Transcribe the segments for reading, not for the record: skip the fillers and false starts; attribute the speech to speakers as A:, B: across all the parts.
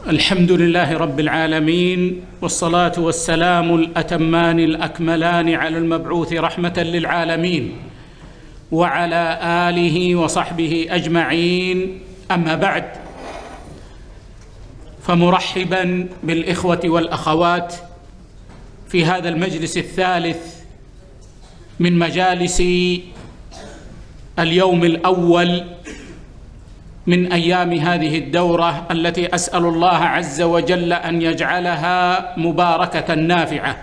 A: الحمد لله رب العالمين، والصلاة والسلام الأتمان الأكملان على المبعوث رحمة للعالمين وعلى آله وصحبه أجمعين. أما بعد، فمرحبا بالإخوة والأخوات في هذا المجلس الثالث من مجالس اليوم الأول من أيام هذه الدورة التي أسأل الله عز وجل أن يجعلها مباركة نافعة.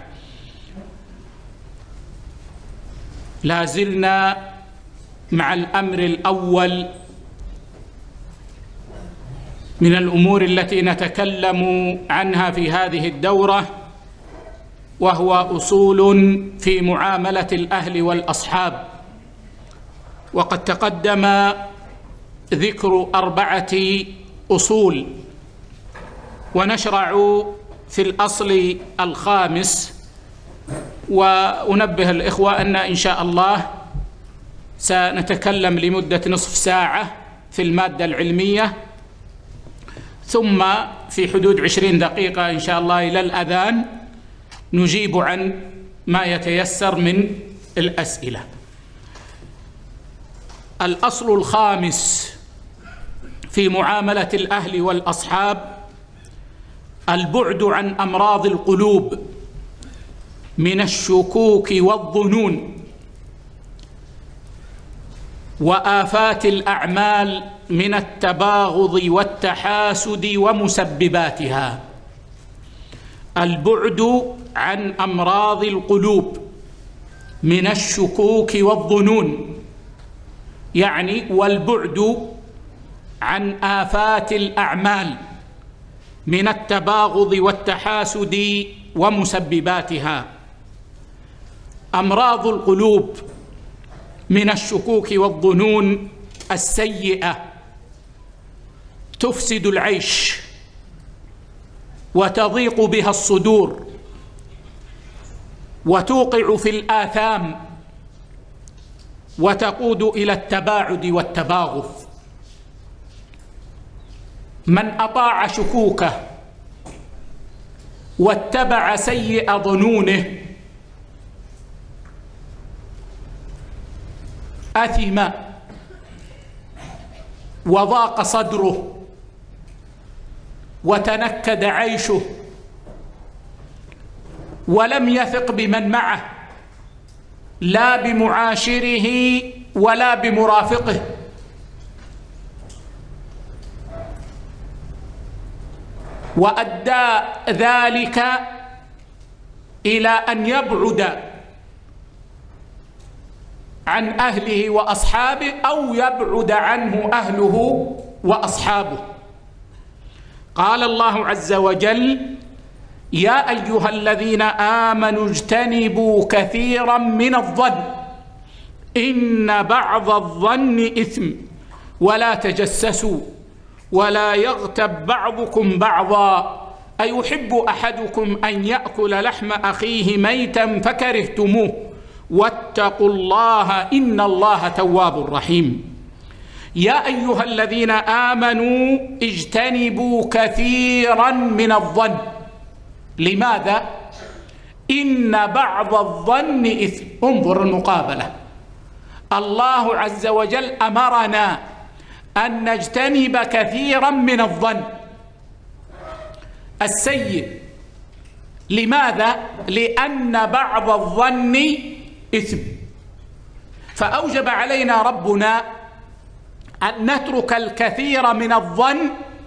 A: لا زلنا مع الأمر الأول من الأمور التي نتكلم عنها في هذه الدورة، وهو أصول في معاملة الأهل والأصحاب. وقد تقدم ذكر 4 أصول، ونشرع في الأصل الخامس. وأنبه الإخوة أن إن شاء الله سنتكلم لمدة نصف ساعة في المادة العلمية، ثم في حدود 20 دقيقة إن شاء الله إلى الأذان نجيب عن ما يتيسر من الأسئلة. الأصل الخامس في معاملة الأهل والأصحاب: البعد عن أمراض القلوب من الشكوك والظنون وآفات الأعمال من التباغض والتحاسد ومسبباتها. البعد عن أمراض القلوب من الشكوك والظنون، يعني والبعد عن آفات الأعمال من التباغض والتحاسد ومسبباتها. أمراض القلوب من الشكوك والظنون السيئة تفسد العيش وتضيق بها الصدور وتوقع في الآثام وتقود إلى التباعد والتباغض. من أطاع شكوكه واتبع سيء ظنونه أثم وضاق صدره وتنكد عيشه، ولم يثق بمن معه، لا بمعاشره ولا بمرافقه. وأدى ذلك إلى أن يبعد عن أهله وأصحابه، أو يبعد عنه أهله وأصحابه. قال الله عز وجل: يا أيها الذين آمنوا اجتنبوا كثيرا من الظن إن بعض الظن إثم ولا تجسسوا ولا يغتب بعضكم بعضا أيحب أحدكم أن يأكل لحم أخيه ميتا فكرهتموه واتقوا الله إن الله تواب رحيم. يا أيها الذين آمنوا اجتنبوا كثيرا من الظن. لماذا؟ إن بعض الظن إثم. انظر المقابلة. الله عز وجل أمرنا أن نجتنب كثيرا من الظن السيء. لماذا؟ لأن بعض الظن إثم. فأوجب علينا ربنا أن نترك الكثير من الظن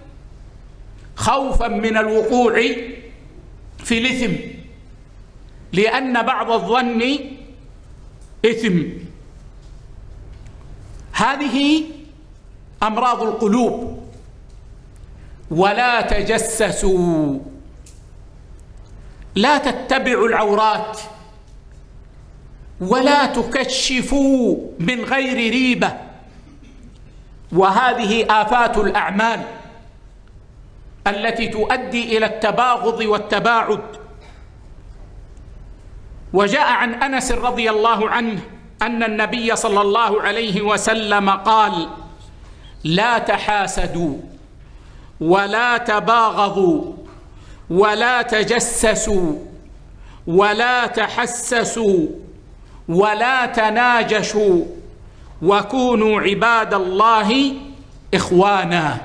A: خوفا من الوقوع في الإثم، لأن بعض الظن إثم. هذه أمراض القلوب. ولا تجسسوا، لا تتبعوا العورات ولا تكشفوا من غير ريبة، وهذه آفات الأعمال التي تؤدي إلى التباغض والتباعد. وجاء عن أنس رضي الله عنه أن النبي صلى الله عليه وسلم قال: لا تحاسدوا ولا تباغضوا ولا تجسسوا ولا تحسسوا ولا تناجشوا وكونوا عباد الله إخوانا.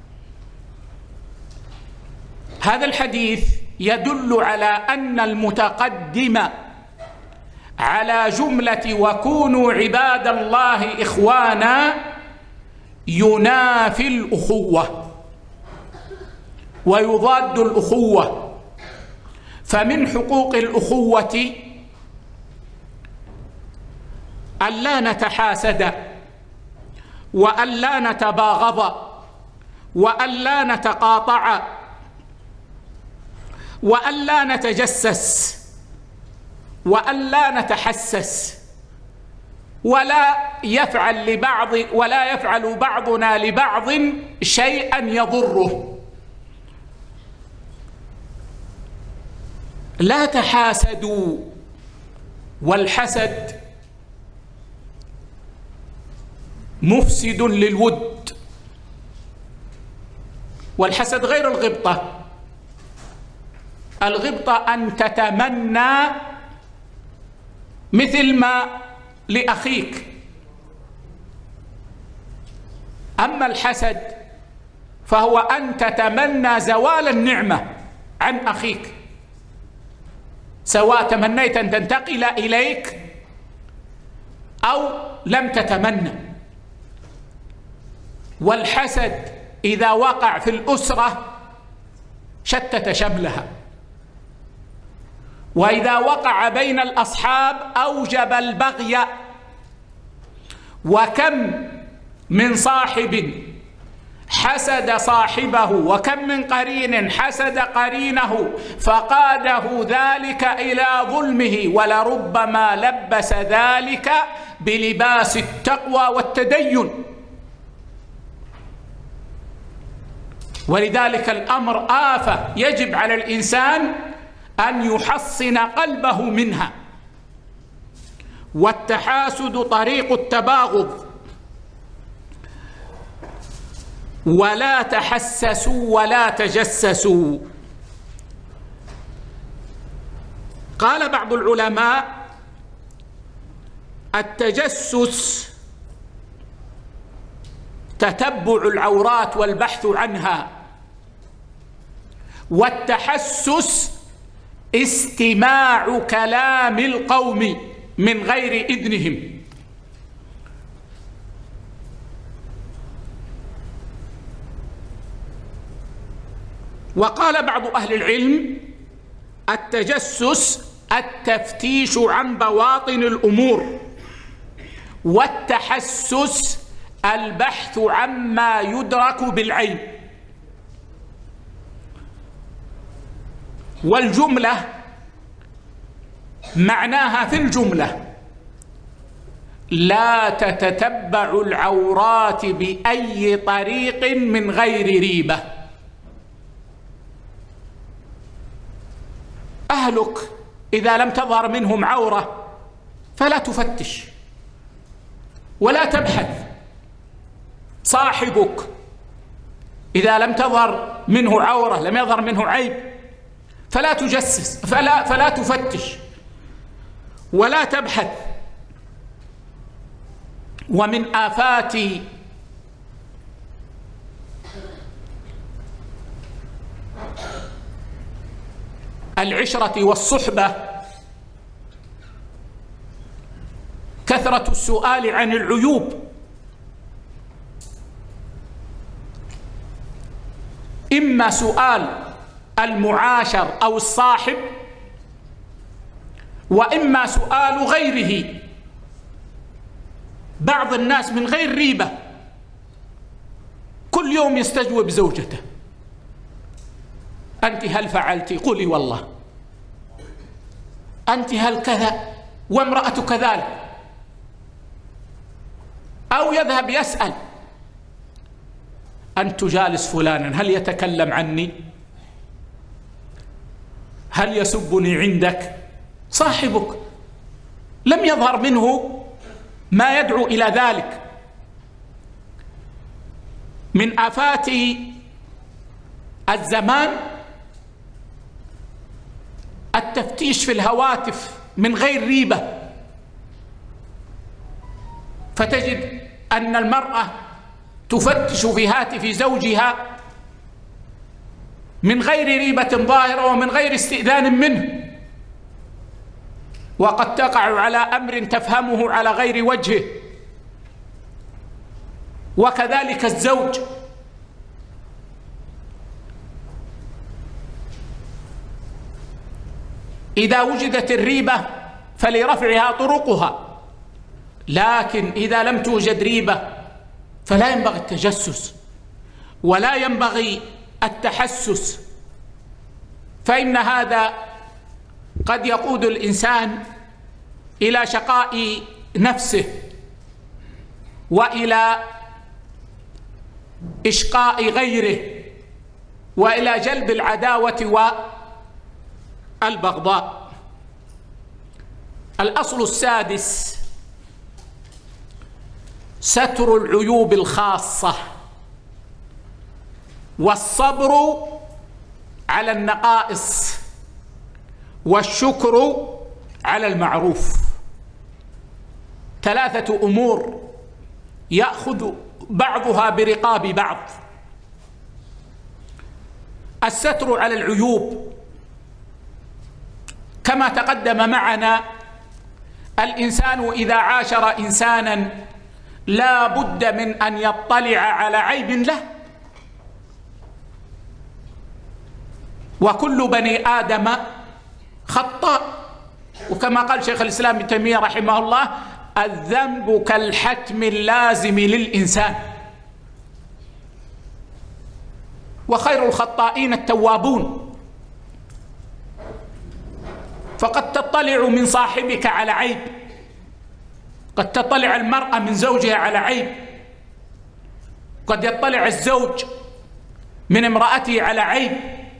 A: هذا الحديث يدل على أن المتقدم على جملة وكونوا عباد الله إخوانا ينافي الأخوة ويضاد الأخوة. فمن حقوق الأخوة ألا نتحاسد وألا نتباغض وألا نتقاطع وألا نتجسس وألا نتحسس ولا يفعل بعضنا لبعض شيئا يضره. لا تحاسدوا، والحسد مفسد للود، والحسد غير الغبطة. الغبطة أن تتمنى مثل ما لأخيك، أما الحسد فهو أن تتمنى زوال النعمة عن أخيك، سواء تمنيت أن تنتقل إليك أو لم تتمنى. والحسد إذا وقع في الأسرة شتت شملها، وإذا وقع بين الأصحاب أوجب البغي. وكم من صاحب حسد صاحبه، وكم من قرين حسد قرينه فقاده ذلك إلى ظلمه، ولربما لبس ذلك بلباس التقوى والتدين. ولذلك الأمر آفة يجب على الإنسان أن يحصن قلبه منها. والتحاسد طريق التباغض. ولا تحسسوا ولا تجسسوا. قال بعض العلماء: التجسس تتبع العورات والبحث عنها، والتحسس استماع كلام القوم من غير إذنهم. وقال بعض أهل العلم: التجسس التفتيش عن بواطن الأمور، والتحسس البحث عما يدرك بالعين. والجملة معناها في الجملة: لا تتتبع العورات بأي طريق من غير ريبة. أهلك إذا لم تظهر منهم عورة فلا تفتش ولا تبحث. صاحبك إذا لم تظهر منه عورة، لم يظهر منه عيب، فلا تجسس، فلا تفتش ولا تبحث. ومن آفات العشرة والصحبة كثرة السؤال عن العيوب، إما سؤال المعاشر أو الصاحب، وإما سؤال غيره. بعض الناس من غير ريبة كل يوم يستجوب زوجته: أنت هل فعلتي؟ قولي والله. أنت هل كذا؟ وامرأة كذلك. أو يذهب يسأل: أنت تجالس فلانا، هل يتكلم عني؟ هل يسبني عندك؟ صاحبك لم يظهر منه ما يدعو إلى ذلك. من آفات الزمان التفتيش في الهواتف من غير ريبة، فتجد أن المرأة تفتش في هاتف زوجها من غير ريبة ظاهرة ومن غير استئذان منه، وقد تقع على أمر تفهمه على غير وجهه. وكذلك الزوج، إذا وجدت الريبة فلرفعها طرقها، لكن إذا لم توجد ريبة فلا ينبغي التجسس ولا ينبغي التحسس، فإن هذا قد يقود الإنسان إلى شقاء نفسه وإلى إشقاء غيره وإلى جلب العداوة والبغضاء. الأصل السادس ستر العيوب الخاصة والصبر على النقائص والشكر على المعروف. 3 أمور يأخذ بعضها برقاب بعض. الستر على العيوب كما تقدم معنا، الإنسان إذا عاشر إنسانا لا بد من أن يطلع على عيب له، وكل بني آدم خطاء، وكما قال شيخ الإسلام ابن تيمية رحمه الله: الذنب كالحتم اللازم للإنسان، وخير الخطائين التوابون. فقد تطلع من صاحبك على عيب، قد تطلع المرأة من زوجها على عيب، قد يطلع الزوج من امرأته على عيب.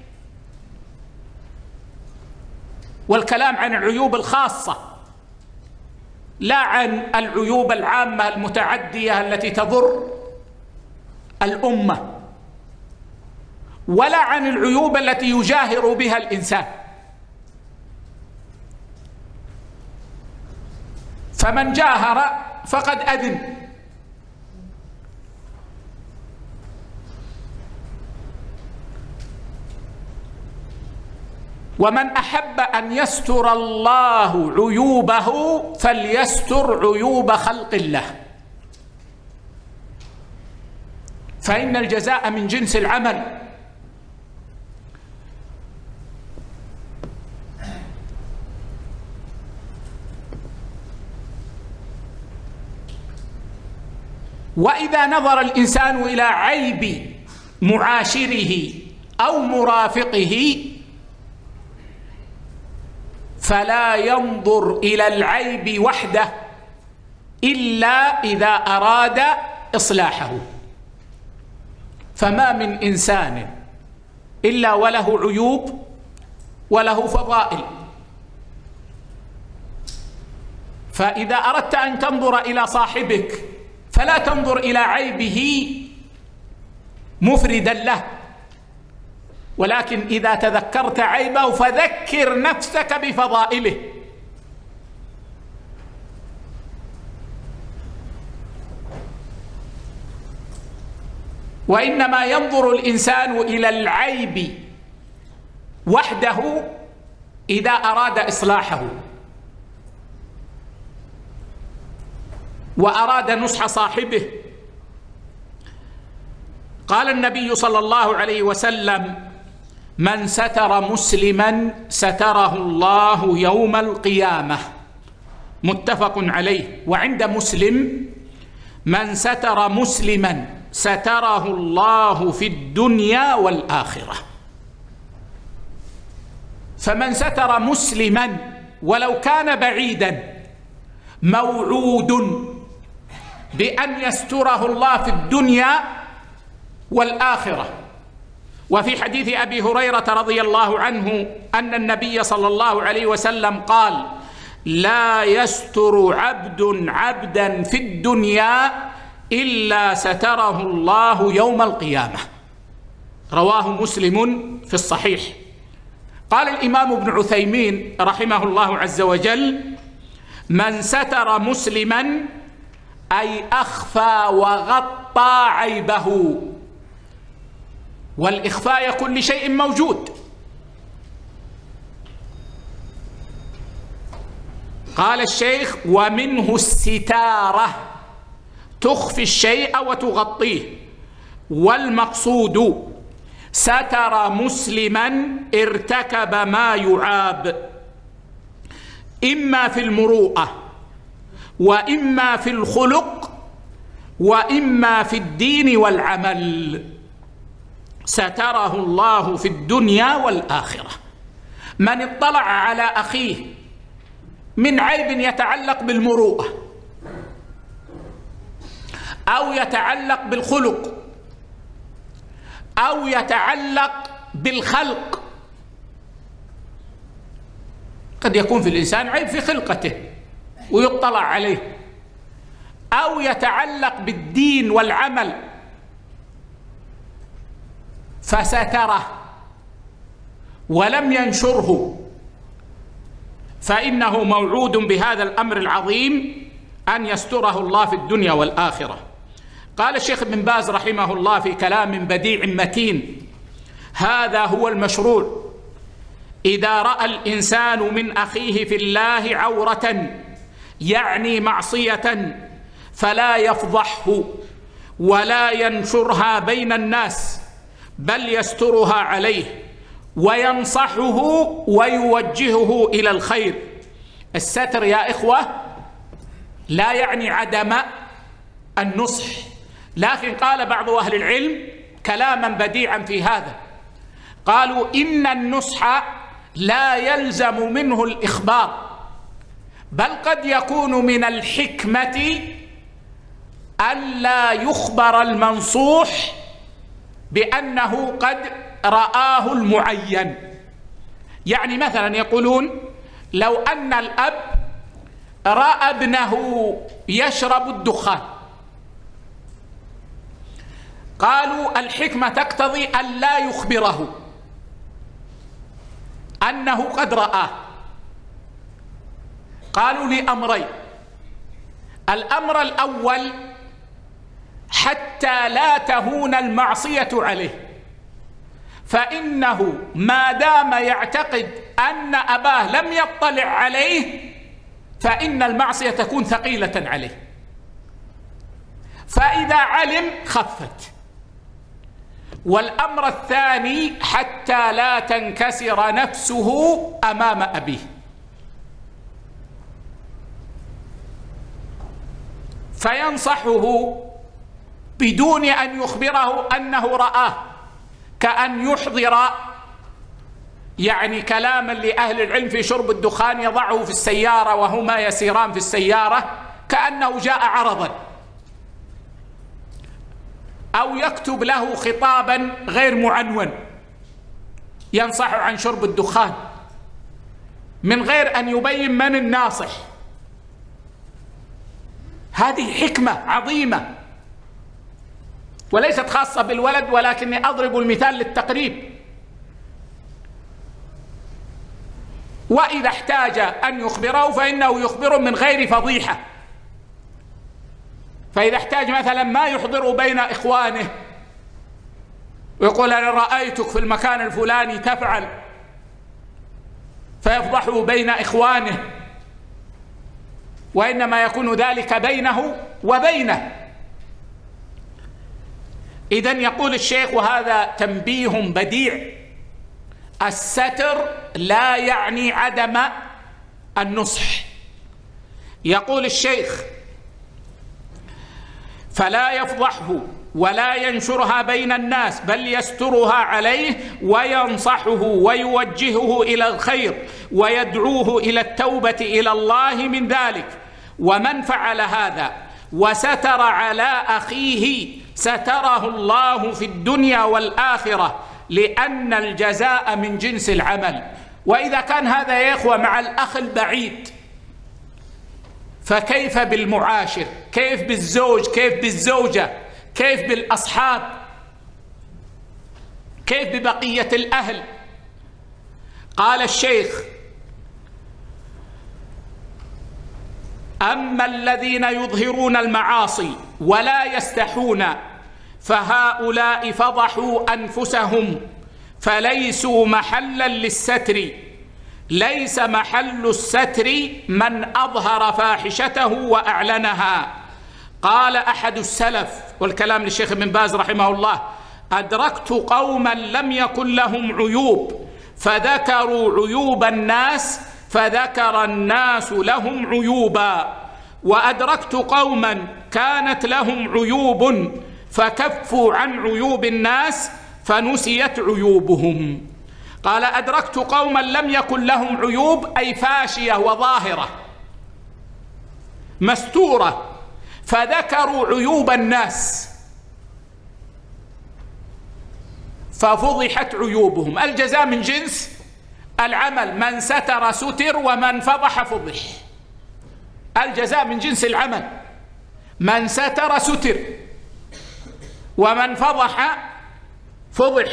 A: والكلام عن العيوب الخاصة لا عن العيوب العامة المتعدية التي تضر الأمة، ولا عن العيوب التي يجاهر بها الإنسان. فمن جاهر فقد أذن. ومن أحب أن يستر الله عيوبه فليستر عيوب خلق الله، فإن الجزاء من جنس العمل. وإذا نظر الإنسان إلى عيب معاشره أو مرافقه فلا ينظر إلى العيب وحده إلا إذا أراد إصلاحه. فما من إنسان إلا وله عيوب وله فضائل، فإذا أردت أن تنظر إلى صاحبك فلا تنظر إلى عيبه مفردا له، ولكن إذا تذكرت عيبه فذكر نفسك بفضائله. وإنما ينظر الإنسان إلى العيب وحده إذا أراد إصلاحه وأراد نصح صاحبه. قال النبي صلى الله عليه وسلم: من ستر مسلما ستره الله يوم القيامة، متفق عليه. وعند مسلم: من ستر مسلما ستره الله في الدنيا والآخرة. فمن ستر مسلما ولو كان بعيدا موعود بأن يستره الله في الدنيا والآخرة. وفي حديث أبي هريرة رضي الله عنه أن النبي صلى الله عليه وسلم قال: لا يستر عبد عبدا في الدنيا إلا ستره الله يوم القيامة. رواه مسلم في الصحيح. قال الإمام ابن عثيمين رحمه الله عز وجل: من ستر مسلما أي أخفى وغطى عيبه. والإخفاء يكون لشيء موجود. قال الشيخ: ومنه الستارة، تخفي الشيء وتغطيه. والمقصود ستر مسلما ارتكب ما يعاب، إما في المروءة وإما في الخلق وإما في الدين والعمل. ستره الله في الدنيا والآخرة. من اطلع على أخيه من عيب يتعلق بالمروءة أو يتعلق بالخلق أو يتعلق بالخلق، قد يكون في الإنسان عيب في خلقته ويطلع عليه، أو يتعلق بالدين والعمل فستره ولم ينشره، فإنه موعود بهذا الأمر العظيم أن يستره الله في الدنيا والآخرة. قال الشيخ ابن باز رحمه الله في كلام بديع متين: هذا هو المشروع. إذا رأى الإنسان من أخيه في الله عورة يعني معصية فلا يفضحه ولا ينشرها بين الناس، بل يسترها عليه وينصحه ويوجهه إلى الخير. الستر يا إخوة لا يعني عدم النصح، لكن قال بعض أهل العلم كلاما بديعا في هذا، قالوا: إن النصح لا يلزم منه الإخبار، بل قد يكون من الحكمة ألا يخبر المنصوح بأنه قد رآه المعين. يعني مثلا يقولون: لو أن الأب رأى ابنه يشرب الدخان، قالوا الحكمة تقتضي أن لا يخبره أنه قد رآه. قالوا لأمرين: الأمر الأول حتى لا تهون المعصية عليه، فإنه ما دام يعتقد أن أباه لم يطلع عليه فإن المعصية تكون ثقيلة عليه، فإذا علم خفت. والأمر الثاني حتى لا تنكسر نفسه أمام أبيه. فينصحه بدون أن يخبره أنه رآه، كأن يحضر يعني كلاما لأهل العلم في شرب الدخان يضعه في السيارة وهما يسيران في السيارة كأنه جاء عرضا، أو يكتب له خطابا غير معنون ينصح عن شرب الدخان من غير أن يبين من الناصح. هذه حكمة عظيمة وليست خاصة بالولد، ولكني أضرب المثال للتقريب. وإذا احتاج أن يخبره فإنه يخبره من غير فضيحة. فإذا احتاج مثلا ما يحضر بين إخوانه ويقول: أنا رأيتك في المكان الفلاني تفعل، فيفضحه بين إخوانه، وإنما يكون ذلك بينه وبينه. إذن يقول الشيخ، وهذا تنبيه بديع: الستر لا يعني عدم النصح. يقول الشيخ: فلا يفضحه ولا ينشرها بين الناس، بل يسترها عليه وينصحه ويوجهه إلى الخير ويدعوه إلى التوبة إلى الله من ذلك. ومن فعل هذا وستر على أخيه ستره الله في الدنيا والآخرة، لأن الجزاء من جنس العمل. وإذا كان هذا يا إخوة مع الأخ البعيد، فكيف بالمعاشر؟ كيف بالزوج؟ كيف بالزوجة؟ كيف بالأصحاب؟ كيف ببقية الأهل؟ قال الشيخ: أما الذين يظهرون المعاصي ولا يستحون فهؤلاء فضحوا أنفسهم فليسوا محلا للستر، ليس محل الستر من أظهر فاحشته وأعلنها. قال أحد السلف، والكلام للشيخ ابن باز رحمه الله: أدركت قوما لم يكن لهم عيوب فذكروا عيوب الناس فذكر الناس لهم عيوبا، وأدركت قوما كانت لهم عيوب فكفوا عن عيوب الناس فنسيت عيوبهم. قال: أدركت قوما لم يكن لهم عيوب، أي فاشية وظاهرة مستورة، فذكروا عيوب الناس ففضحت عيوبهم. الجزاء من جنس العمل، من ستر ستر ومن فضح فضح. الجزاء من جنس العمل، من ستر ستر ومن فضح فضح.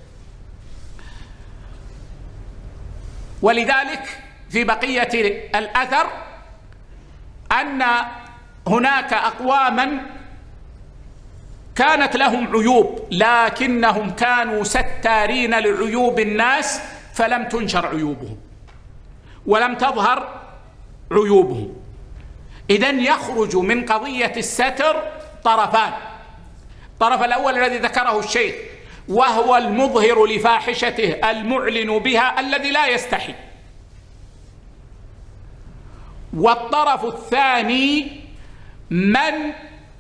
A: ولذلك في بقية الأثر أن هناك أقواما كانت لهم عيوب لكنهم كانوا ستارين لعيوب الناس فلم تنشر عيوبهم ولم تظهر عيوبهم. إذن يخرج من قضية الستر طرفان: الطرف الأول الذي ذكره الشيخ وهو المظهر لفاحشته المعلن بها الذي لا يستحي، والطرف الثاني من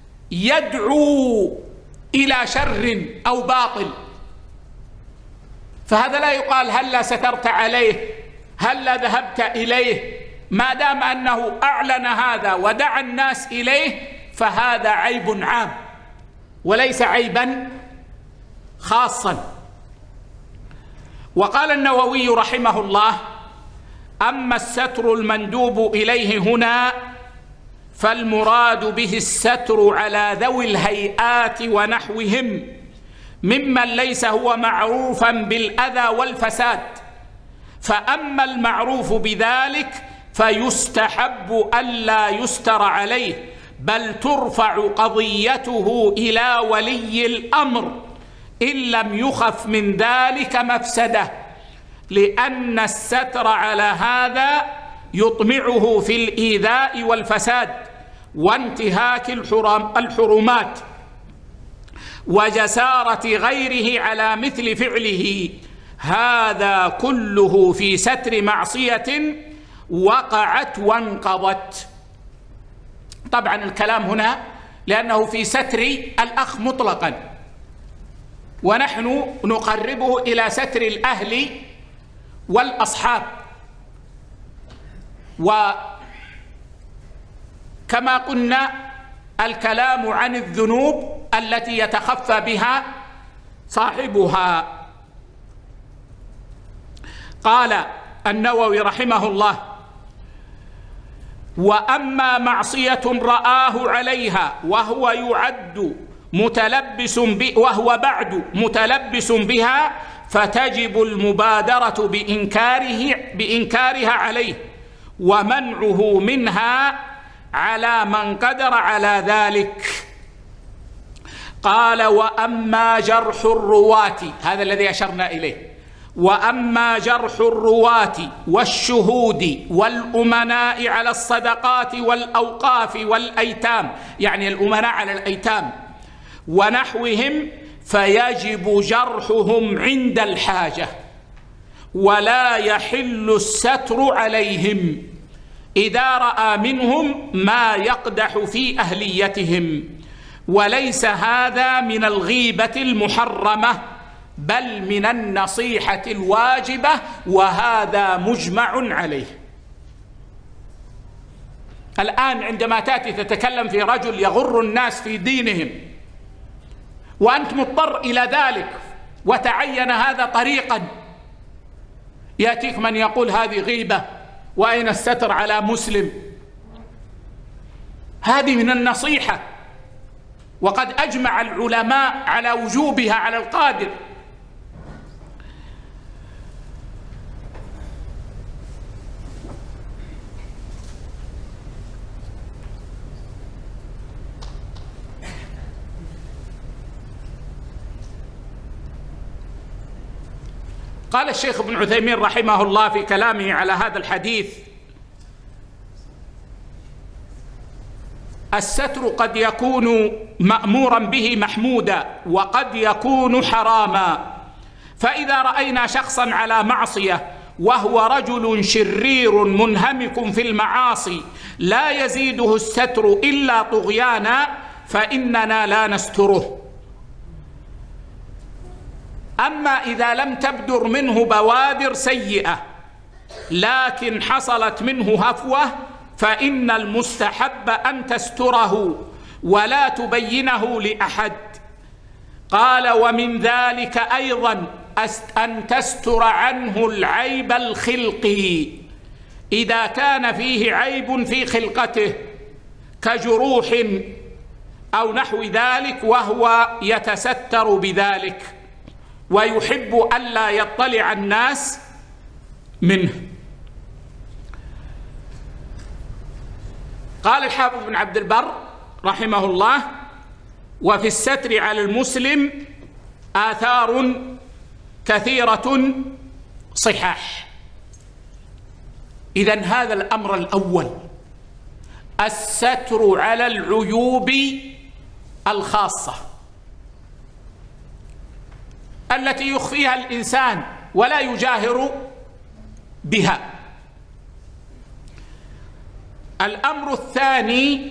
A: يدعو إلى شر أو باطل، فهذا لا يقال هلا سترت عليه، هلا ذهبت إليه، ما دام أنه أعلن هذا ودعا الناس إليه فهذا عيب عام وليس عيبا خاصا. وقال النووي رحمه الله: أما الستر المندوب إليه هنا فالمراد به الستر على ذوي الهيئات ونحوهم ممن ليس هو معروفا بالأذى والفساد، فأما المعروف بذلك فيستحب ألا يستر عليه، بل ترفع قضيته إلى ولي الأمر إن لم يخف من ذلك مفسدة، لأن الستر على هذا يطمعه في الإيذاء والفساد وانتهاك الحرمات وجسارة غيره على مثل فعله، هذا كله في ستر معصية وقعت وانقضت. طبعا الكلام هنا لأنه في ستر الأخ مطلقا، ونحن نقربه إلى ستر الأهل والأصحاب. وكما قلنا الكلام عن الذنوب التي يتخفى بها صاحبها. قال النووي رحمه الله: وأما معصية رآه عليها وهو بعد متلبس بها فتجب المبادرة بإنكارها عليه ومنعه منها على من قدر على ذلك. قال: وأما جرح الرواة، هذا الذي أشرنا إليه، وأما جرح الرواة والشهود والأمناء على الصدقات والأوقاف والأيتام، يعني الأمناء على الأيتام ونحوهم، فيجب جرحهم عند الحاجة ولا يحل الستر عليهم إذا رأى منهم ما يقدح في أهليتهم، وليس هذا من الغيبة المحرمة بل من النصيحة الواجبة، وهذا مجمع عليه. الآن عندما تأتي تتكلم في رجل يغر الناس في دينهم وأنت مضطر إلى ذلك وتعين هذا طريقا، يأتيك من يقول هذه غيبة وأين الستر على مسلم. هذه من النصيحة، وقد أجمع العلماء على وجوبها على القادر، قال الشيخ ابن عثيمين رحمه الله في كلامه على هذا الحديث: الستر قد يكون مأمورا به محمودا وقد يكون حراما، فإذا رأينا شخصا على معصية وهو رجل شرير منهمك في المعاصي لا يزيده الستر إلا طغيانا فإننا لا نستره. أما إذا لم تبدر منه بوادر سيئة لكن حصلت منه هفوة فإن المستحب أن تستره ولا تبينه لأحد. قال: ومن ذلك أيضا أن تستر عنه العيب الخلقي إذا كان فيه عيب في خلقته كجروح أو نحو ذلك، وهو يتستر بذلك ويحب ألا يطلع الناس منه. قال الحافظ بن عبد البر رحمه الله: وفي الستر على المسلم آثار كثيرة صحاح. إذن هذا الأمر الأول، الستر على العيوب الخاصة التي يخفيها الإنسان ولا يجاهر بها. الأمر الثاني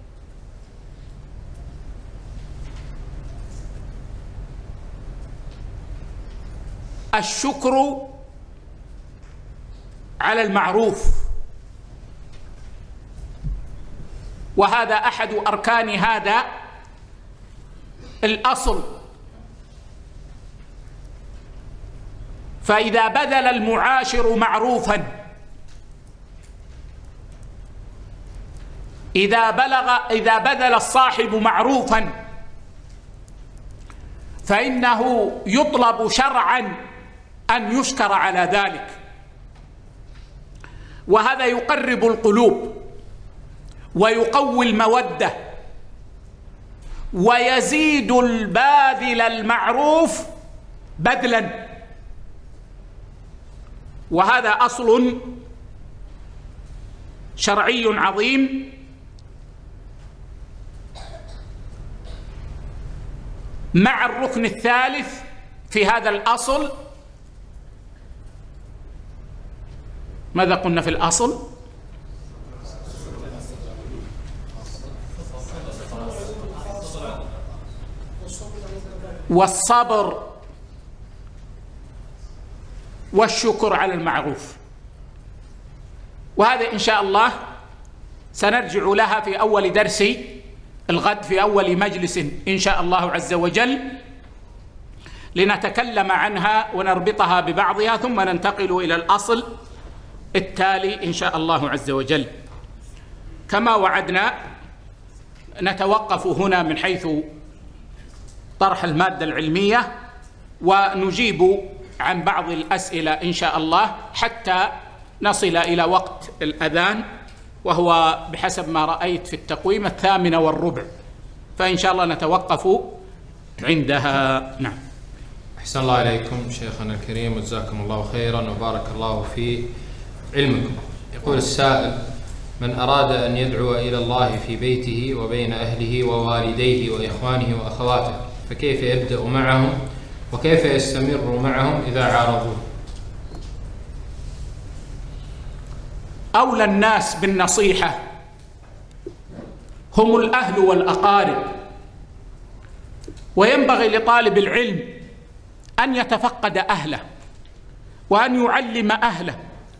A: الشكر على المعروف، وهذا أحد أركان هذا الأصل. فإذا بذل المعاشر معروفا، إذا بذل الصاحب معروفا فإنه يطلب شرعا أن يشكر على ذلك، وهذا يقرب القلوب ويقوي المودة ويزيد الباذل المعروف بذلا، وهذا أصل شرعي عظيم. مع الركن الثالث في هذا الأصل، ماذا قلنا في الأصل؟ والصبر والشكر على المعروف، وهذا إن شاء الله سنرجع لها في أول درس الغد، في أول مجلس إن شاء الله عز وجل، لنتكلم عنها ونربطها ببعضها، ثم ننتقل إلى الأصل التالي إن شاء الله عز وجل. كما وعدنا نتوقف هنا من حيث طرح المادة العلمية، ونجيب عن بعض الأسئلة إن شاء الله حتى نصل إلى وقت الأذان، وهو بحسب ما رأيت في التقويم 8:15، فإن شاء الله نتوقف عندها. نعم.
B: أحسن الله عليكم شيخنا الكريم، وجزاكم الله خيرا وبارك الله في علمكم. يقول السائل: من أراد أن يدعو إلى الله في بيته وبين أهله ووالديه وإخوانه وأخواته، فكيف يبدأ معهم وكيف يستمر معهم إذا عارضوه؟
A: أولى الناس بالنصيحة هم الأهل والأقارب، وينبغي لطالب العلم أن يتفقد أهله وأن يعلم أهله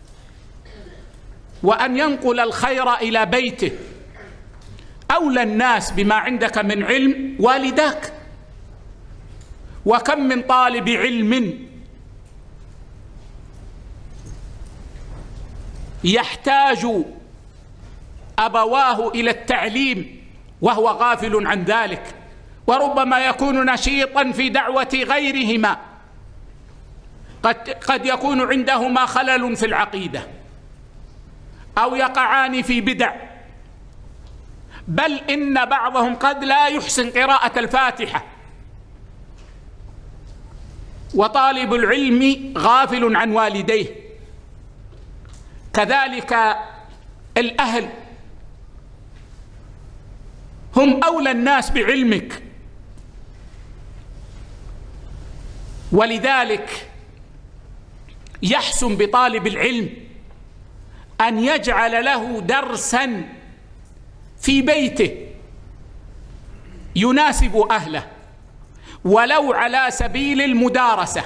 A: وأن ينقل الخير إلى بيته. أولى الناس بما عندك من علم والداك، وكم من طالب علم يحتاج أبواه إلى التعليم وهو غافل عن ذلك، وربما يكون نشيطا في دعوة غيرهما، قد يكون عندهما خلل في العقيدة أو يقعان في بدع، بل إن بعضهم قد لا يحسن قراءة الفاتحة، وطالب العلم غافل عن والديه. كذلك الأهل هم أولى الناس بعلمك، ولذلك يحسن بطالب العلم أن يجعل له درسا في بيته يناسب أهله، ولو على سبيل المدارسة.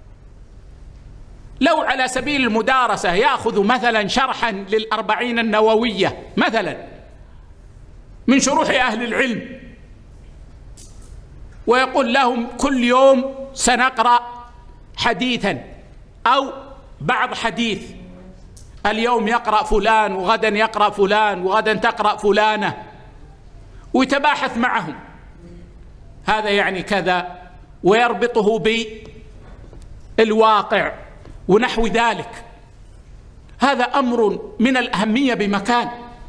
A: لو على سبيل المدارسة يأخذ مثلا شرحا للأربعين النووية مثلا من شروح أهل العلم، ويقول لهم كل يوم سنقرأ حديثا أو بعض حديث، اليوم يقرأ فلان وغدا يقرأ فلان وغدا تقرأ فلانة، ويتباحث معهم هذا يعني كذا، ويربطه بالواقع ونحو ذلك. هذا أمر من الأهمية بمكان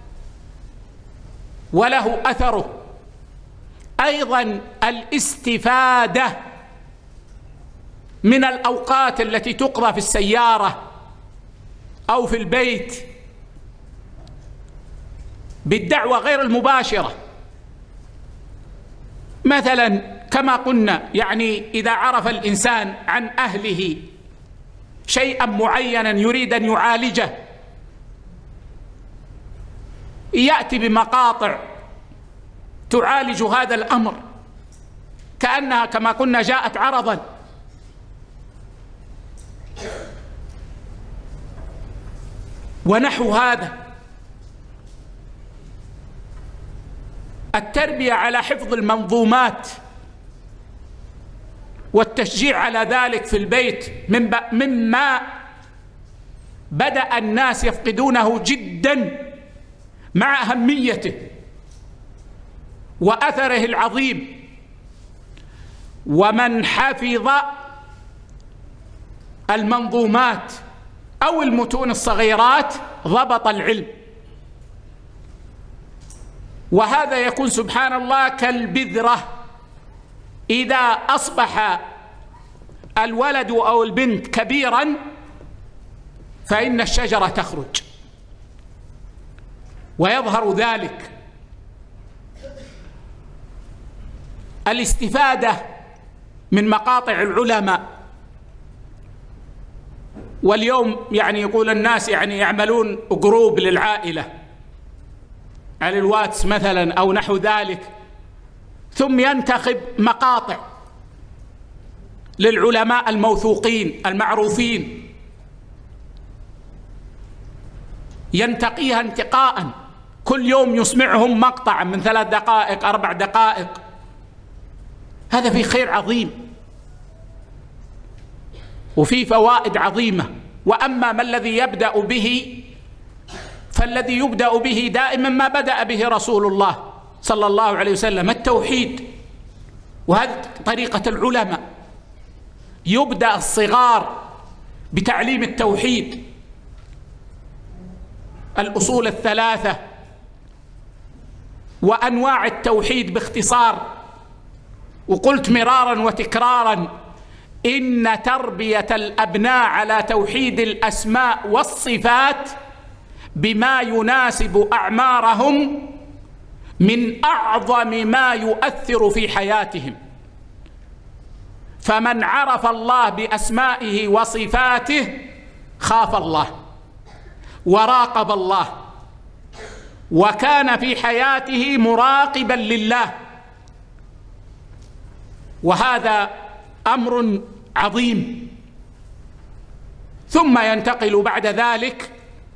A: وله أثره. أيضا الاستفادة من الأوقات التي تقضى في السيارة أو في البيت بالدعوة غير المباشرة. مثلا كما قلنا، يعني إذا عرف الإنسان عن أهله شيئا معينا يريد أن يعالجه يأتي بمقاطع تعالج هذا الأمر كأنها كما قلنا جاءت عرضا. ونحو هذا التربية على حفظ المنظومات والتشجيع على ذلك في البيت مما بدأ الناس يفقدونه جدا مع أهميته وأثره العظيم. ومن حفظ المنظومات أو المتون الصغيرات ضبط العلم، وهذا يكون سبحان الله كالبذرة، إذا أصبح الولد أو البنت كبيرا فإن الشجرة تخرج ويظهر ذلك. الاستفادة من مقاطع العلماء، واليوم يعني يقول الناس يعني يعملون جروب للعائلة على الواتس مثلا أو نحو ذلك، ثم ينتخب مقاطع للعلماء الموثوقين المعروفين ينتقيها انتقاء، كل يوم يسمعهم مقطع من 3 دقائق 4 دقائق. هذا فيه خير عظيم وفيه فوائد عظيمة. وأما ما الذي يبدأ به فالذي يبدأ به دائما ما بدأ به رسول الله صلى الله عليه وسلم، التوحيد. وهذه طريقة العلماء، يبدأ الصغار بتعليم التوحيد، الأصول الثلاثة وأنواع التوحيد باختصار. وقلت مرارا وتكرارا إن تربية الأبناء على توحيد الأسماء والصفات بما يناسب أعمارهم من أعظم ما يؤثر في حياتهم. فمن عرف الله بأسمائه وصفاته خاف الله وراقب الله وكان في حياته مراقبا لله، وهذا أمر عظيم. ثم ينتقل بعد ذلك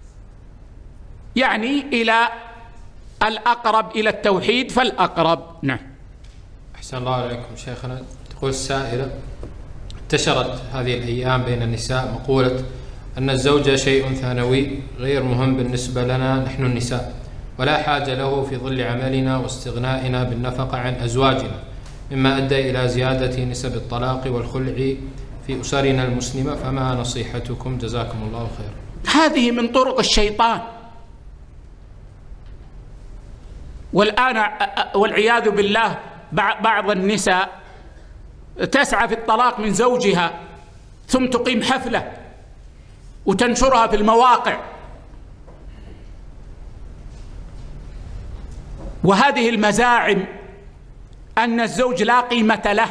A: يعني إلى الأقرب إلى التوحيد فالأقرب. نعم.
B: أحسن الله عليكم شيخنا. تقول السائلة: انتشرت هذه الأيام بين النساء مقولة أن الزوج شيء ثانوي غير مهم بالنسبة لنا نحن النساء، ولا حاجة له في ظل عملنا واستغنائنا بالنفقة عن أزواجنا، مما أدى إلى زيادة نسب الطلاق والخلع في أسرنا المسلمة، فما نصيحتكم جزاكم الله خير؟
A: هذه من طرق الشيطان، والآن والعياذ بالله بعض النساء تسعى في الطلاق من زوجها ثم تقيم حفلة وتنشرها في المواقع، وهذه المزاعم أن الزوج لا قيمة له،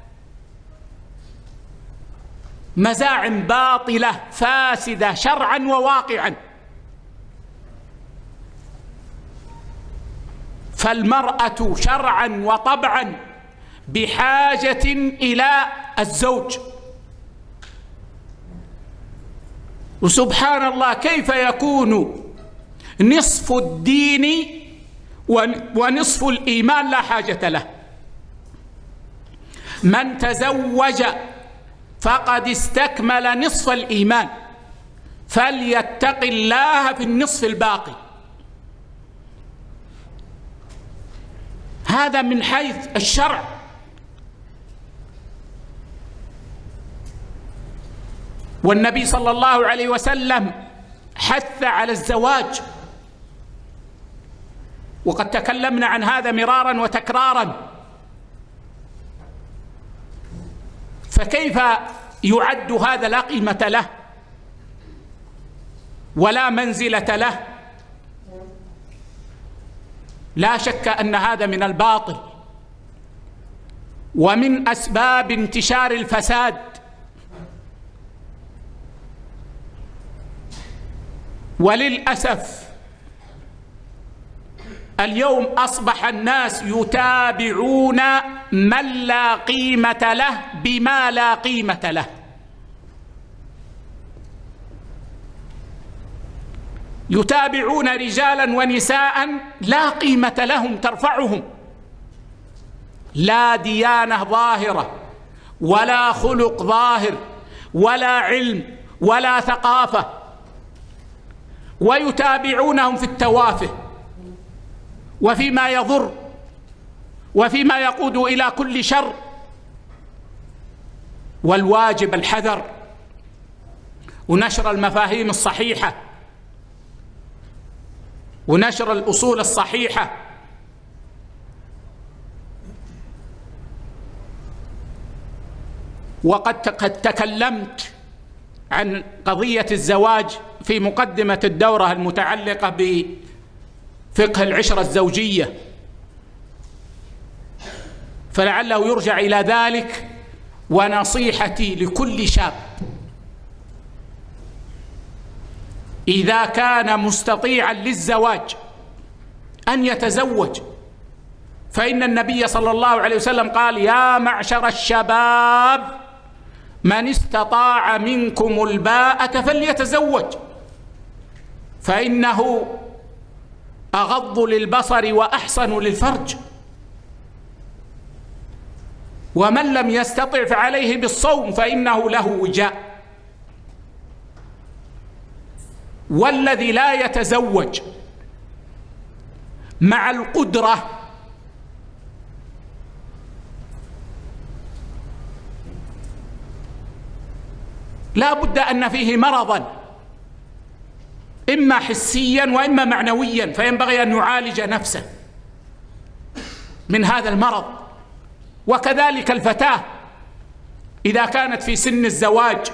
A: مزاعم باطلة فاسدة شرعا وواقعا. فالمرأة شرعا وطبعا بحاجة إلى الزوج. وسبحان الله كيف يكون نصف الدين ونصف الإيمان لا حاجة له؟ من تزوج فقد استكمل نصف الإيمان، فليتق الله في النصف الباقي. هذا من حيث الشرع. والنبي صلى الله عليه وسلم حث على الزواج، وقد تكلمنا عن هذا مرارا وتكرارا. فكيف يعد هذا لا قيمة له ولا منزلة له؟ لا شك أن هذا من الباطل ومن أسباب انتشار الفساد. وللأسف اليوم أصبح الناس يتابعون من لا قيمة له بما لا قيمة له. يتابعون رجالا ونساء لا قيمة لهم ترفعهم، لا ديانة ظاهرة ولا خلق ظاهر ولا علم ولا ثقافة، ويتابعونهم في التوافه وفيما يضر وفيما يقود إلى كل شر. والواجب الحذر ونشر المفاهيم الصحيحة ونشر الأصول الصحيحة. وقد تكلمت عن قضية الزواج في مقدمة الدورة المتعلقة بفقه العشرة الزوجية، فلعله يرجع إلى ذلك. ونصيحتي لكل شاب إذا كان مستطيعا للزواج أن يتزوج، فإن النبي صلى الله عليه وسلم قال: يا معشر الشباب من استطاع منكم الباءة فليتزوج، فإنه أغض للبصر وأحصن للفرج، ومن لم يستطع فعليه بالصوم فإنه له وجاء. والذي لا يتزوج مع القدرة لا بد أن فيه مرضا، إما حسيا وإما معنويا، فينبغي أن يعالج نفسه من هذا المرض. وكذلك الفتاة إذا كانت في سن الزواج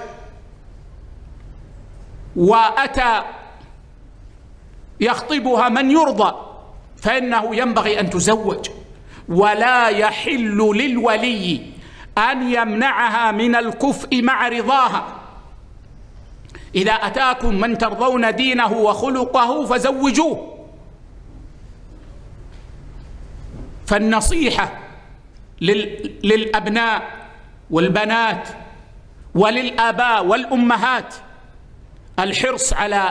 A: وأتى يخطبها من يرضى فإنه ينبغي أن تزوج، ولا يحل للولي أن يمنعها من الكفء مع رضاها. إذا أتاكم من ترضون دينه وخلقه فزوجوه. فالنصيحة للأبناء والبنات وللآباء والأمهات الحرص على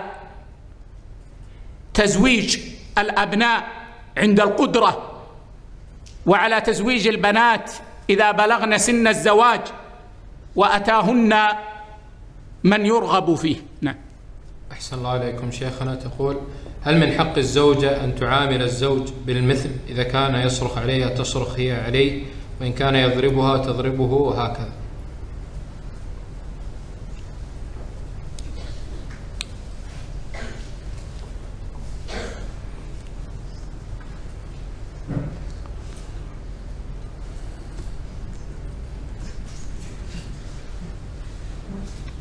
A: تزويج الأبناء عند القدرة، وعلى تزويج البنات إذا بلغن سن الزواج وأتاهن من يرغب فيه. نعم.
B: أحسن الله عليكم شيخنا. تقول: هل من حق الزوجة أن تعامل الزوج بالمثل إذا كان يصرخ عليها تصرخ هي عليه، وإن كان يضربها تضربه، وهكذا؟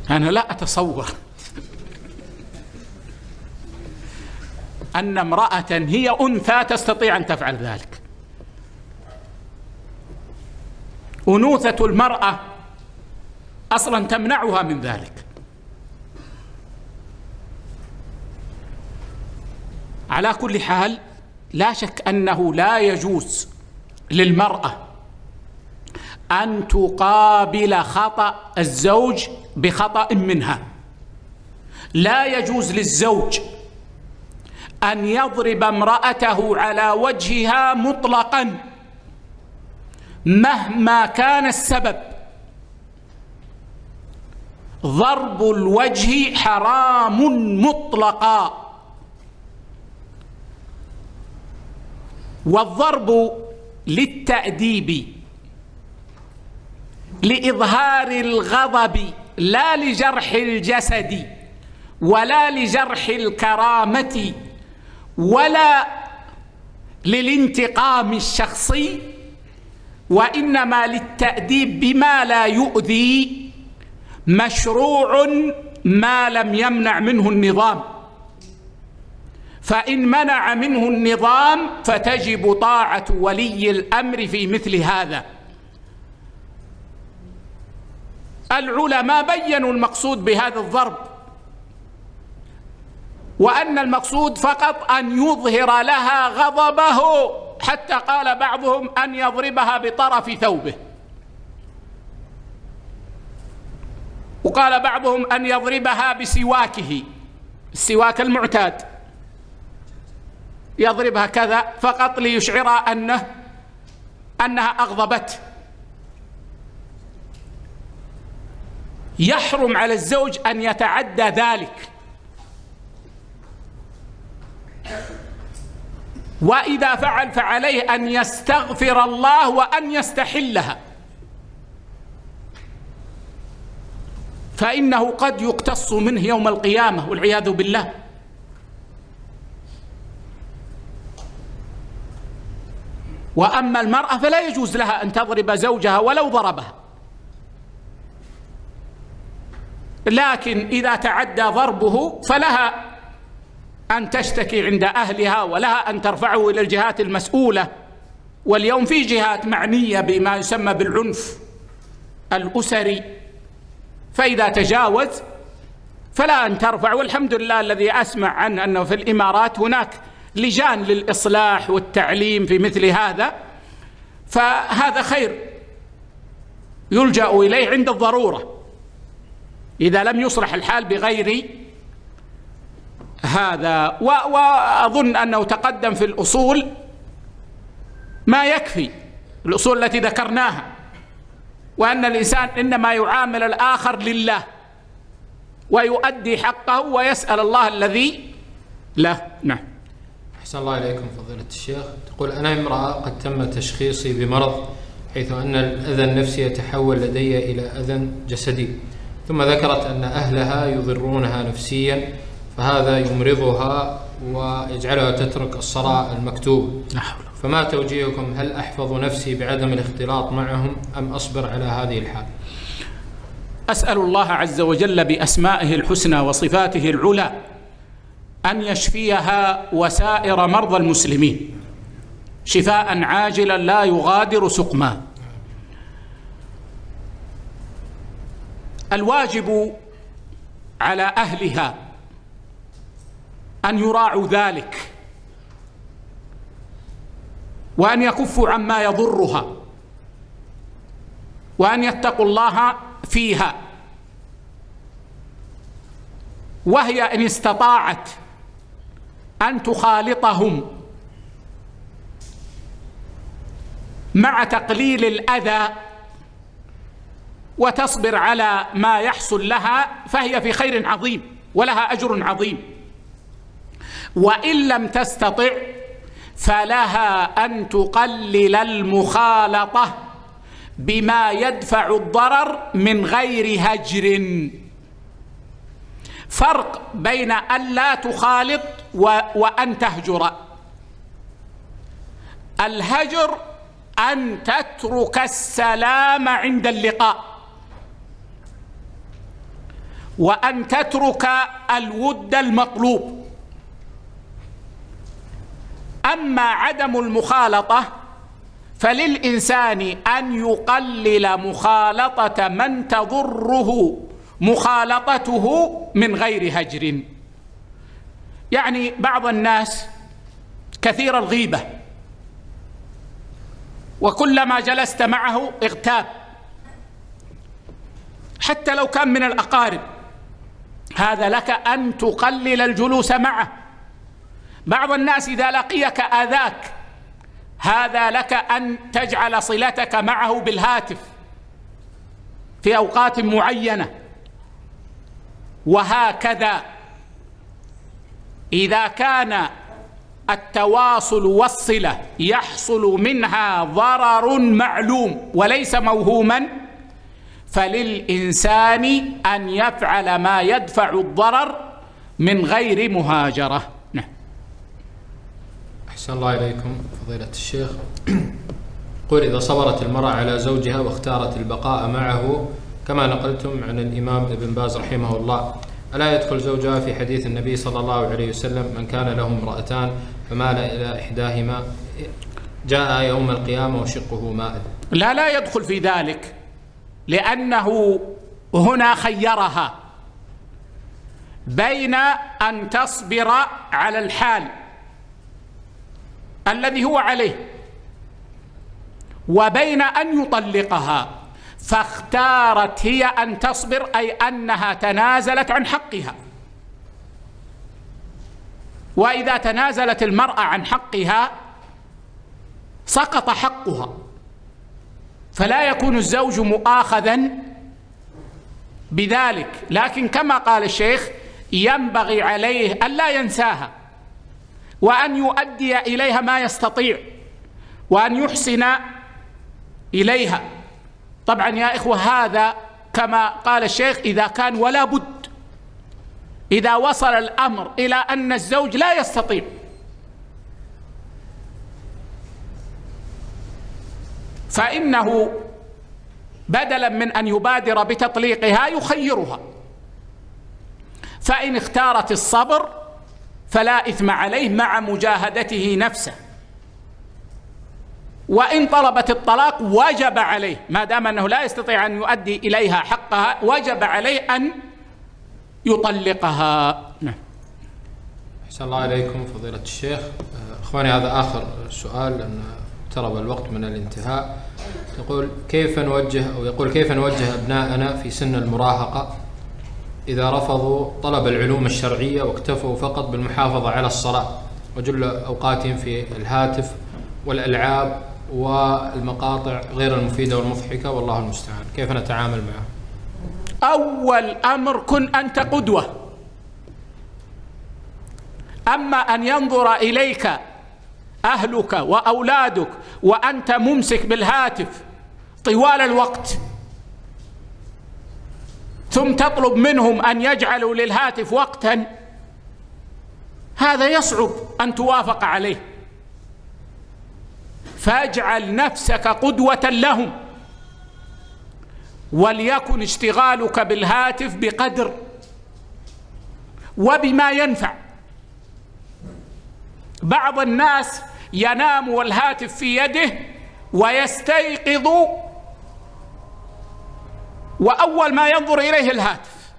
A: أنا لا أتصور أن امرأة هي أنثى تستطيع أن تفعل ذلك. أنوثة المرأة أصلا تمنعها من ذلك. على كل حال، لا شك أنه لا يجوز للمرأة أن تقابل خطأ الزوج بخطأ منها. لا يجوز للزوج أن يضرب امرأته على وجهها مطلقا مهما كان السبب. ضرب الوجه حرام مطلقا، والضرب للتأديب، لإظهار الغضب، لا لجرح الجسد ولا لجرح الكرامة ولا للانتقام الشخصي، وإنما للتأديب بما لا يؤذي، مشروع ما لم يمنع منه النظام. فإن منع منه النظام فتجب طاعة ولي الأمر في مثل هذا. العلماء بيّنوا المقصود بهذا الضرب، وأن المقصود فقط أن يظهر لها غضبه، حتى قال بعضهم أن يضربها بطرف ثوبه، وقال بعضهم أن يضربها بسواكه، السواك المعتاد، يضربها كذا فقط ليشعر أنها أغضبته. يحرم على الزوج أن يتعدى ذلك، وإذا فعل فعليه أن يستغفر الله وأن يستحلها، فإنه قد يقتص منه يوم القيامة والعياذ بالله. وأما المرأة فلا يجوز لها أن تضرب زوجها ولو ضربها، لكن إذا تعدى ضربه فلها أن تشتكي عند أهلها، ولها أن ترفعه إلى الجهات المسؤولة. واليوم في جهات معنية بما يسمى بالعنف الأسري، فإذا تجاوز فلا أن ترفع. والحمد لله الذي أسمع عنه أنه في الإمارات هناك لجان للإصلاح والتعليم في مثل هذا، فهذا خير يلجأ إليه عند الضرورة إذا لم يصلح الحال بغير هذا. وأظن أنه تقدم في الأصول ما يكفي، الأصول التي ذكرناها، وأن الإنسان إنما يعامل الآخر لله ويؤدي حقه ويسأل الله الذي له. نعم.
B: أحسن الله إليكم فضيلة الشيخ. تقول: أنا امرأة قد تم تشخيصي بمرض حيث أن الأذى النفسي يتحول لدي إلى أذى جسدي، ثم ذكرت أن أهلها يضرونها نفسيا، فهذا يمرضها ويجعلها تترك الصلاة المكتوب، فما توجيهكم؟ هل أحفظ نفسي بعدم الاختلاط معهم أم أصبر على هذه الحال؟
A: أسأل الله عز وجل بأسمائه الحسنى وصفاته العلى أن يشفيها وسائر مرضى المسلمين شفاء عاجلا لا يغادر سقما. الواجب على أهلها أن يراعوا ذلك، وأن يكفوا عما يضرها، وأن يتقوا الله فيها. وهي إن استطاعت أن تخالطهم مع تقليل الأذى وتصبر على ما يحصل لها فهي في خير عظيم ولها أجر عظيم. وإن لم تستطع فلها أن تقلل المخالطة بما يدفع الضرر من غير هجر. فرق بين أن لا تخالط وأن تهجر. الهجر أن تترك السلام عند اللقاء، وأن تترك الود المطلوب. أما عدم المخالطة فللإنسان أن يقلل مخالطة من تضره مخالطته من غير هجر. يعني بعض الناس كثير الغيبة، وكلما جلست معه اغتاب، حتى لو كان من الأقارب، هذا لك أن تقلل الجلوس معه. بعض الناس إذا لقيك آذاك، هذا لك أن تجعل صلتك معه بالهاتف في أوقات معينة. وهكذا إذا كان التواصل والصلة يحصل منها ضرر معلوم وليس موهوما، فللإنسان أن يفعل ما يدفع الضرر من غير مهاجرة.
B: أحسن الله إليكم فضيلة الشيخ. قل إذا صبرت المرأة على زوجها واختارت البقاء معه كما نقلتم عن الإمام ابن باز رحمه الله، ألا يدخل زوجها في حديث النبي صلى الله عليه وسلم من كان له امرأتان فمال إلى إحداهما جاء يوم القيامة وشقه مائل؟
A: لا يدخل في ذلك، لأنه هنا خيرها بين أن تصبر على الحال الذي هو عليه وبين أن يطلقها، فاختارت هي أن تصبر، أي أنها تنازلت عن حقها. وإذا تنازلت المرأة عن حقها سقط حقها، فلا يكون الزوج مؤاخذا بذلك. لكن كما قال الشيخ ينبغي عليه ألا ينساها، وأن يؤدي إليها ما يستطيع، وأن يحسن إليها. طبعا يا إخوة هذا كما قال الشيخ إذا كان ولا بد، إذا وصل الأمر إلى أن الزوج لا يستطيع، فإنه بدلا من أن يبادر بتطليقها يخيرها. فإن اختارت الصبر فلا إثم عليه مع مجاهدته نفسه، وإن طلبت الطلاق وجب عليه ما دام أنه لا يستطيع أن يؤدي إليها حقها، وجب عليه أن يطلقها.
B: أحسن الله إليكم فضيلة الشيخ. أخواني هذا آخر سؤال لأن اقترب الوقت من الانتهاء. يقول كيف نوجه أبناءنا في سن المراهقة إذا رفضوا طلب العلوم الشرعية واكتفوا فقط بالمحافظة على الصلاة وجل أوقاتهم في الهاتف والألعاب والمقاطع غير المفيدة والمضحكة، والله المستعان، كيف نتعامل معه؟
A: أول أمر كن أنت قدوة. أما أن ينظر إليك أهلك وأولادك وأنت ممسك بالهاتف طوال الوقت، ثم تطلب منهم أن يجعلوا للهاتف وقتا، هذا يصعب أن توافق عليه. فاجعل نفسك قدوة لهم، وليكن اشتغالك بالهاتف بقدر وبما ينفع. بعض الناس ينام والهاتف في يده ويستيقظ وأول ما ينظر إليه الهاتف،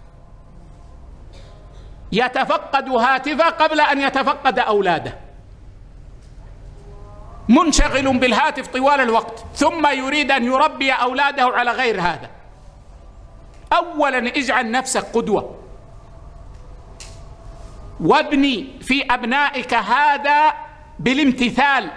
A: يتفقد هاتفه قبل أن يتفقد أولاده، منشغل بالهاتف طوال الوقت، ثم يريد أن يربي أولاده على غير هذا. أولا اجعل نفسك قدوة، وابني في أبنائك هذا بالامتثال،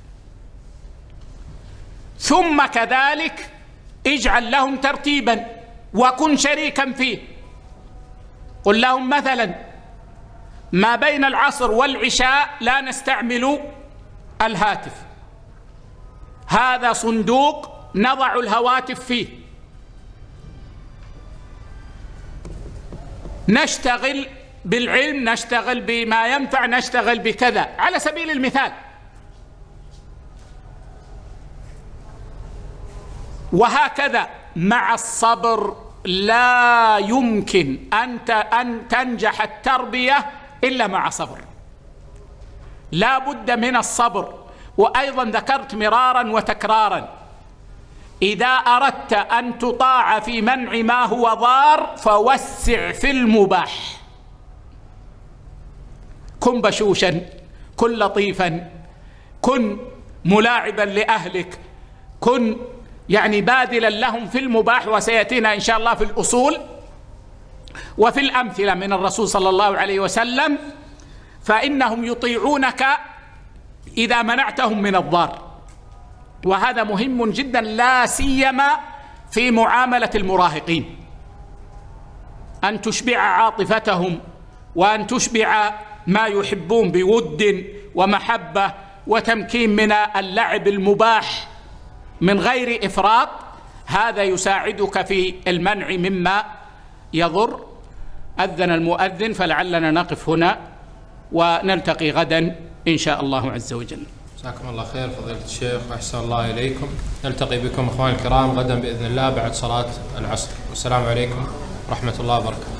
A: ثم كذلك اجعل لهم ترتيبا وكن شريكا فيه. قل لهم مثلا ما بين العصر والعشاء لا نستعمل الهاتف، هذا صندوق نضع الهواتف فيه، نشتغل بالعلم، نشتغل بما ينفع، نشتغل بكذا على سبيل المثال. وهكذا مع الصبر لا يمكن أن تنجح التربية إلا مع صبر، لا بد من الصبر. وأيضا ذكرت مرارا وتكرارا: إذا أردت أن تطاع في منع ما هو ضار فوسع في المباح. كن بشوشا، كن لطيفا، كن ملاعبا لأهلك، كن باذلا لهم في المباح. وسيأتينا إن شاء الله في الأصول وفي الأمثلة من الرسول صلى الله عليه وسلم، فإنهم يطيعونك إذا منعتهم من الضار، وهذا مهم جدا لا سيما في معاملة المراهقين، أن تشبع عاطفتهم وأن تشبع ما يحبون بود ومحبة وتمكين من اللعب المباح من غير إفراط. هذا يساعدك في المنع مما يضر. أذن المؤذن، فلعلنا نقف هنا ونلتقي غدا إن شاء الله عز وجل.
B: جزاكم الله خير فضيلة الشيخ وأحسن الله إليكم. نلتقي بكم أخواني الكرام غدا بإذن الله بعد صلاة العصر، والسلام عليكم ورحمة الله وبركاته.